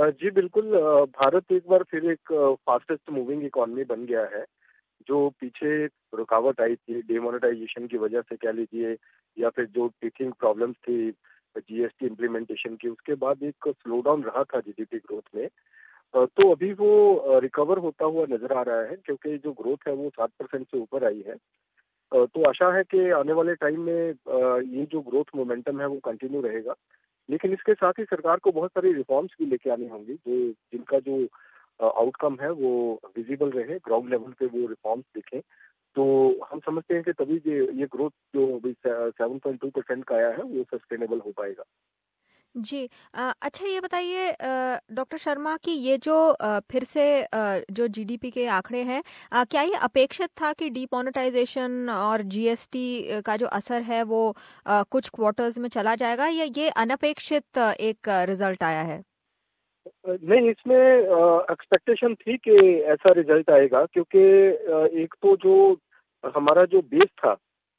जी बिल्कुल, भारत एक बार फिर एक फास्टेस्ट मूविंग इकोनॉमी बन गया है। जो पीछे रुकावट आई थी डिमोनेटाइजेशन की वजह से कह लीजिए, या फिर जो टीथिंग प्रॉब्लम्स थी जीएसटी इम्प्लीमेंटेशन की, उसके बाद एक स्लो डाउन रहा था जीडीपी ग्रोथ में। तो अभी वो रिकवर होता हुआ नज़र आ रहा है, क्योंकि जो ग्रोथ है वो 7% से ऊपर आई है। तो आशा है कि आने वाले टाइम में ये जो ग्रोथ मोमेंटम है वो कंटिन्यू रहेगा। लेकिन इसके साथ ही सरकार को बहुत सारी रिफॉर्म्स भी लेके आनी होंगी, जो जिनका जो आउटकम है वो विजिबल रहे, ग्राउंड लेवल पे वो रिफॉर्म्स दिखें। तो हम समझते हैं कि तभी ये ग्रोथ जो अभी 7.2% का आया है वो सस्टेनेबल हो पाएगा। जी। अच्छा ये बताइए डॉक्टर शर्मा कि ये जो फिर से जो जीडीपी के आंकड़े हैं, क्या ये अपेक्षित था कि डीमोनेटाइजेशन और जीएसटी का जो असर है वो कुछ क्वार्टर्स में चला जाएगा, या ये अनपेक्षित एक रिजल्ट आया है? नहीं, इसमें एक्सपेक्टेशन थी कि ऐसा रिजल्ट आएगा, क्योंकि एक तो जो हमारा जो बेस था,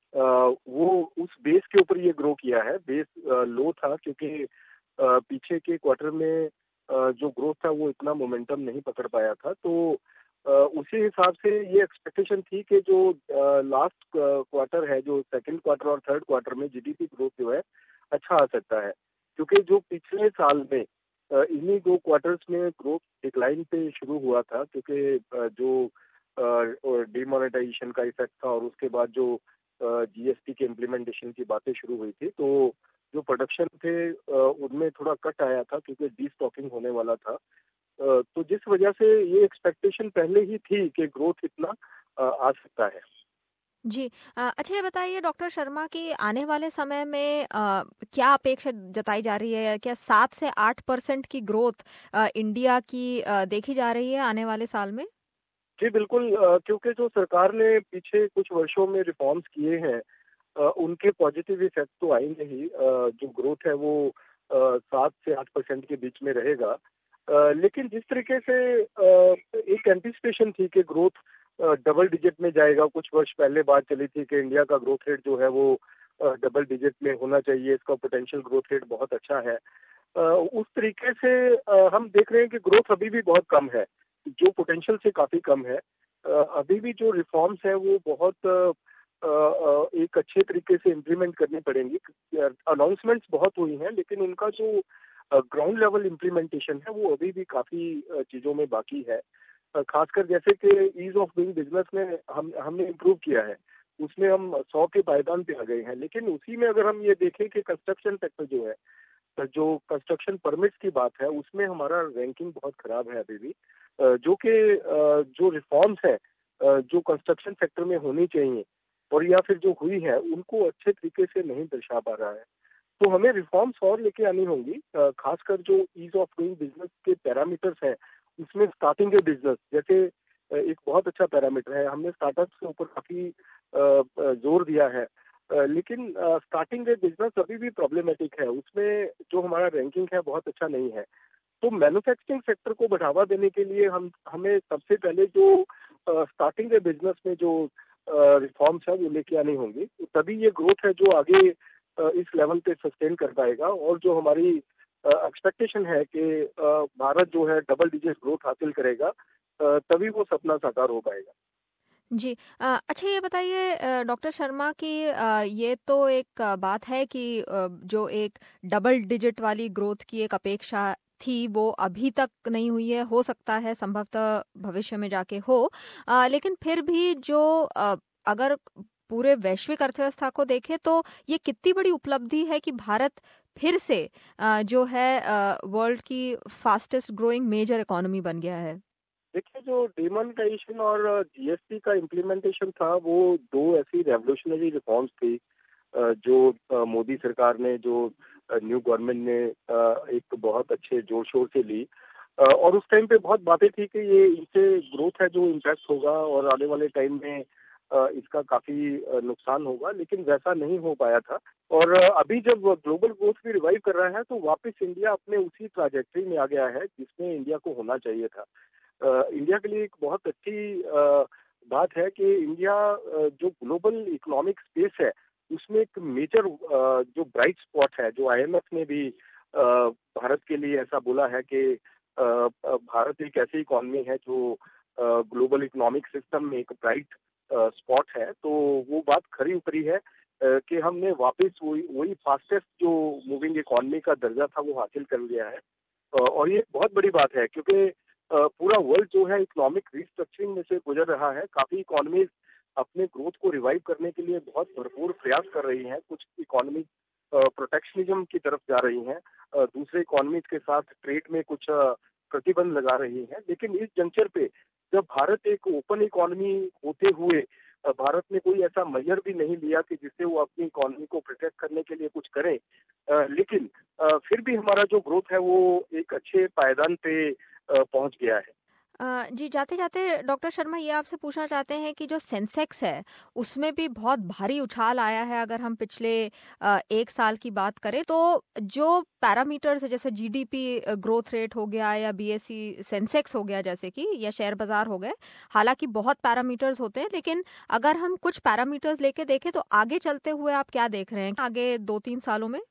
वो उस बेस के ऊपर ये ग्रो किया है। बेस लो था, क्योंकि पीछे के क्वार्टर में जो ग्रोथ था वो इतना मोमेंटम नहीं पकड़ पाया था। तो उसी हिसाब से ये एक्सपेक्टेशन थी कि जो लास्ट क्वार्टर है, जो सेकंड क्वार्टर और थर्ड क्वार्टर में जीडीपी ग्रोथ जो है अच्छा आ सकता है, क्योंकि जो पिछले साल में इन्हीं 2 क्वार्टर्स में ग्रोथ डिक्लाइन पे शुरू हुआ था, क्योंकि जो डिमोनेटाइजेशन का इफेक्ट था और उसके बाद जो जीएसटी के इम्प्लीमेंटेशन की बातें शुरू हुई थी, तो जो प्रोडक्शन थे उनमें थोड़ा कट आया था, क्योंकि डीस्टॉकिंग होने वाला था। तो जिस वजह से ये एक्सपेक्टेशन पहले ही थी कि ग्रोथ इतना आ सकता है। जी। अच्छा ये बताइए डॉक्टर शर्मा कि आने वाले समय में क्या अपेक्षा जताई जा रही है? क्या 7 से 8% की ग्रोथ इंडिया की देखी जा रही है आने वाले साल में? जी बिल्कुल, क्योंकि जो सरकार ने पीछे कुछ वर्षों में रिफॉर्म्स किए हैं, उनके पॉजिटिव इफेक्ट तो आएंगे ही। जो ग्रोथ है वो 7 से 8% के बीच में रहेगा। लेकिन जिस तरीके से एक एंटिसिपेशन थी कि ग्रोथ डबल डिजिट में जाएगा, कुछ वर्ष पहले बात चली थी कि इंडिया का ग्रोथ रेट जो है वो डबल डिजिट में होना चाहिए, इसका पोटेंशियल ग्रोथ रेट बहुत अच्छा है। उस तरीके से हम देख रहे हैं कि ग्रोथ अभी भी बहुत कम है, जो पोटेंशियल से काफी कम है। अभी भी जो रिफॉर्म्स है वो बहुत एक अच्छे तरीके से इम्प्लीमेंट करनी पड़ेंगी। अनाउंसमेंट्स बहुत हुई हैं, लेकिन उनका जो ग्राउंड लेवल इम्प्लीमेंटेशन है वो अभी भी काफी चीजों में बाकी है। खासकर जैसे कि ईज ऑफ डूइंग बिजनेस में हमने इम्प्रूव किया है, उसमें हम 100 के पायदान पे आ गए हैं। लेकिन उसी में अगर हम ये देखें कि कंस्ट्रक्शन सेक्टर जो है, जो कंस्ट्रक्शन परमिट्स की बात है, उसमें हमारा रैंकिंग बहुत खराब है अभी भी। जो कि जो रिफॉर्म्स है जो कंस्ट्रक्शन सेक्टर में होनी चाहिए और या फिर जो हुई है, उनको अच्छे तरीके से नहीं दर्शा पा रहा है। तो हमें रिफॉर्म्स और लेके आनी होंगी। खासकर जो ईज ऑफ डूइंग बिजनेस के पैरामीटर्स हैं, उसमें स्टार्टिंग ए बिजनेस जैसे एक बहुत अच्छा पैरामीटर है। हमने स्टार्टअप्स के ऊपर काफी जोर दिया है। लेकिन स्टार्टिंग ए बिजनेस अभी भी प्रॉब्लमेटिक है, उसमें जो हमारा रैंकिंग है बहुत अच्छा नहीं है। तो मैन्युफैक्चरिंग सेक्टर को बढ़ावा देने के लिए हम हमें सबसे पहले जो स्टार्टिंग ए बिजनेस में जो रिफॉर्म्स है वो लेके आनी होंगी, तो तभी ये ग्रोथ है जो आगे इस लेवल पे सस्टेन कर पाएगा। और जो हमारी एक्सपेक्टेशन है कि भारत जो है डबल डिजिट ग्रोथ हासिल करेगा, तभी वो सपना साकार हो पाएगा। जी। अच्छा ये बताइए डॉक्टर शर्मा कि ये तो एक बात है कि जो एक डबल डिजिट वाली ग्रोथ की एक अपेक्षा थी वो अभी तक नहीं हुई है, हो सकता है संभवतः भविष्य में जाके हो। लेकिन फिर भी जो अगर पूरे वैश्विक अर्थव्यवस्था को देखें तो ये कितनी बड़ी उपलब्धि है कि भारत फिर से जो है वर्ल्ड की फास्टेस्ट ग्रोइंग मेजर इकोनॉमी बन गया है। देखिए, जो डिमोनेटाइजेशन और जीएसटी का इम्प्लीमेंटेशन था, वो दो ऐसी रेवोल्यूशनरी रिफॉर्म्स थी जो मोदी सरकार ने, जो न्यू गवर्नमेंट ने एक बहुत अच्छे जोर शोर से ली। और उस टाइम पे बहुत बातें थी कि ये इससे ग्रोथ है जो इम्पैक्ट होगा और आने वाले टाइम में इसका काफी नुकसान होगा, लेकिन वैसा नहीं हो पाया था। और अभी जब ग्लोबल ग्रोथ भी रिवाइव कर रहा है, तो वापस इंडिया अपने उसी ट्रैजेक्टरी में आ गया है जिसमें इंडिया को होना चाहिए था। इंडिया के लिए एक बहुत अच्छी बात है कि इंडिया जो ग्लोबल इकोनॉमिक स्पेस है, उसमें एक मेजर जो ब्राइट स्पॉट है, जो आईएमएफ ने भी भारत के लिए ऐसा बोला है कि भारत एक ऐसी इकॉनमी है जो ग्लोबल इकोनॉमिक सिस्टम में एक ब्राइट स्पॉट है, तो वो बात खरी उतरी है कि हमने वापस वही फास्टेस्ट जो मूविंग इकॉनमी का दर्जा था वो हासिल कर लिया है। और ये बहुत बड़ी बात है क्योंकि पूरा वर्ल्ड जो है इकोनॉमिक रिस्ट्रक्चरिंग में से गुजर रहा है। काफी इकोनॉमीज अपने ग्रोथ को रिवाइव करने के लिए बहुत भरपूर प्रयास कर रही हैं। कुछ इकोनॉमी प्रोटेक्शनिज्म की तरफ जा रही हैं, दूसरे इकोनॉमीज के साथ ट्रेड में कुछ प्रतिबंध लगा रही हैं। लेकिन इस जंक्चर पे जब भारत एक ओपन इकोनॉमी होते हुए भारत ने कोई ऐसा मेजर भी नहीं लिया कि जिससे वो अपनी इकोनॉमी को प्रोटेक्ट करने के लिए कुछ करे, लेकिन फिर भी हमारा जो ग्रोथ है वो एक अच्छे पायदान पे पहुंच गया है। जी, जाते-जाते डॉक्टर शर्मा ये आपसे पूछना चाहते हैं कि जो सेंसेक्स है, उसमें भी बहुत भारी उछाल आया है अगर हम पिछले 1 साल की बात करें, तो जो पैरामीटर्स है जैसे जीडीपी ग्रोथ रेट हो गया या बीएसई सेंसेक्स हो गया जैसे कि या शेयर बाज़ार हो गए, हालाँकि बहुत पैरामीटर्स होते हैं, लेकिन अगर हम कुछ पैरामीटर्स लेके देखें तो आगे चलते हुए आप क्या देख रहे हैं आगे 2-3 सालों में?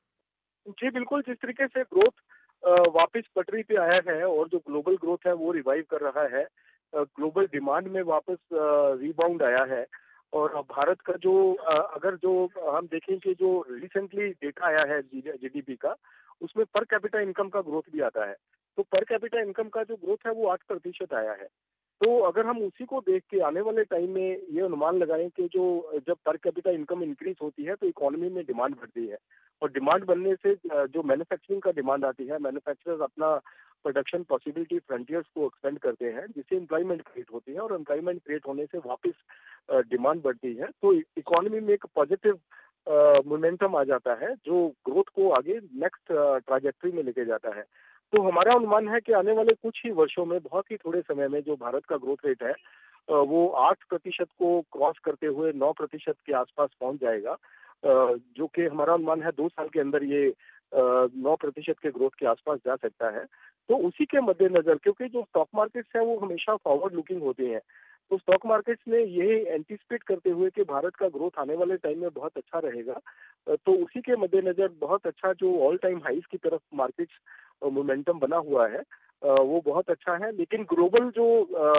जी बिल्कुल, जिस तरीके से ग्रोथ वापस पटरी पे आया है और जो ग्लोबल ग्रोथ है वो रिवाइव कर रहा है, ग्लोबल डिमांड में वापस रीबाउंड आया है। और भारत का जो अगर जो हम देखें कि जो रिसेंटली डेटा आया है जीडीपी का, उसमें पर कैपिटा इनकम का ग्रोथ भी आता है। तो पर कैपिटा इनकम का जो ग्रोथ है वो 8% आया है। तो अगर हम उसी को देख के आने वाले टाइम में ये अनुमान लगाएं कि जो जब पर कैपिटा इनकम इंक्रीज होती है तो इकोनॉमी में डिमांड बढ़ती है, और डिमांड बनने से जो मैन्युफैक्चरिंग का डिमांड आती है, मैन्युफैक्चरर्स अपना प्रोडक्शन पॉसिबिलिटी फ्रंटियर्स को एक्सपेंड करते हैं, जिससे एम्प्लॉयमेंट क्रिएट होती है, और एम्प्लॉयमेंट क्रिएट होने से वापस डिमांड बढ़ती है। तो इकोनॉमी में एक पॉजिटिव मोमेंटम आ जाता है जो ग्रोथ को आगे नेक्स्ट ट्राजेक्टरी में लेके जाता है। तो हमारा अनुमान है कि आने वाले कुछ ही वर्षों में, बहुत ही थोड़े समय में, जो भारत का ग्रोथ रेट है वो 8% को क्रॉस करते हुए 9% के आसपास पहुंच जाएगा, जो कि हमारा अनुमान है 2 साल के अंदर ये 9% के ग्रोथ के आसपास जा सकता है। तो उसी के मद्देनजर, क्योंकि जो स्टॉक मार्केट्स है वो हमेशा फॉरवर्ड लुकिंग होते हैं, तो स्टॉक मार्केट्स ने ये एंटिसिपेट करते हुए कि भारत का ग्रोथ आने वाले टाइम में बहुत अच्छा रहेगा, तो उसी के मद्देनजर बहुत अच्छा जो ऑल टाइम हाइस की तरफ मार्केट्स मोमेंटम बना हुआ है वो बहुत अच्छा है। लेकिन ग्लोबल जो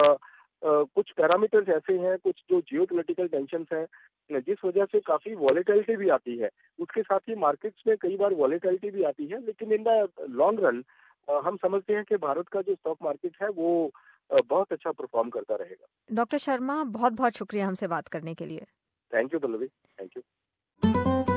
कुछ पैरामीटर्स ऐसे हैं, कुछ जो जियोपॉलिटिकल टेंशंस हैं, जिस वजह से काफी वॉलेटिलिटी भी आती है। उसके साथ ही मार्केट्स में कई बार वॉलेटिलिटी भी आती है, लेकिन इन द लॉन्ग रन हम समझते हैं कि भारत का जो स्टॉक मार्केट है वो बहुत अच्छा परफॉर्म करता रहेगा। डॉक्टर शर्मा, बहुत-बहुत शुक्रिया हमसे बात करने के लिए। Thank you Pallavi, thank you.